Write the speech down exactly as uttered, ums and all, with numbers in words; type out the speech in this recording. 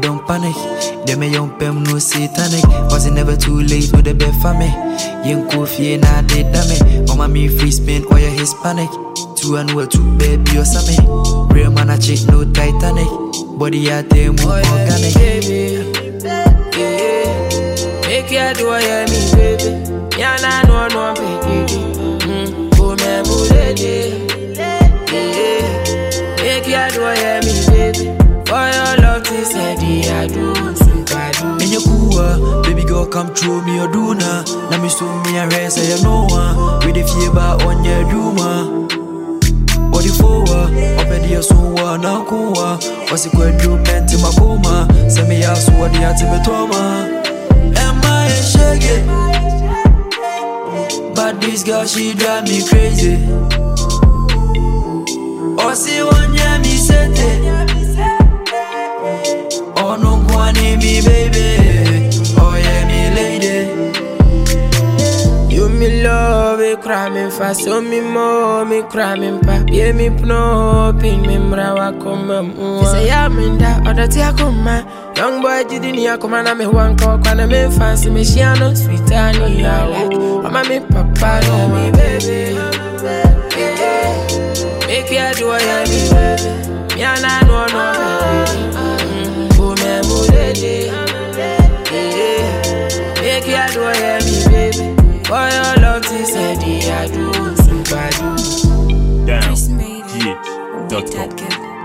don't panic. They may young pem no satanic. Was it never too late with the bed for me? Yen coffee na de dame. Mama me free spin or you Hispanic. Two and well two baby or something. Real man a chick no Titanic. Body out there more organic. Baby, yeah. Make you do what you need, baby. Yeah, nah, no, no, baby. Mm, oh, man, oh, lady. Yeah. Make you do what you need, baby. For your love, to say, I do, super do. In your cool, baby girl, come through me or do na. Now me so me a rest, I know one. With the fever on your duma. Body forward, up at the so one, now cool. What's it going to pen to my coma? Send me out, so what the ultimate trauma. Am I a shaggy? But this girl, she drive me crazy. Oh, see one, yeah, me set it. Oh, no one in me, baby. Oh, yeah, me lady. You me love, me cry me fast. You me more, me cry me pa. Yeah, me pno, pin me mrawa kuma mua. Say I'm in that other tea kuma. Young boy jidini ya kuma na me one call. Kwana me fancy me she no sweet and I like. Mama me papa, no me baby. Make you do what you need, baby. Me and I know no baby. Oh me mo lady. Make you do what you need, baby. For your love, to say, I do, super do. Down, G H dot com.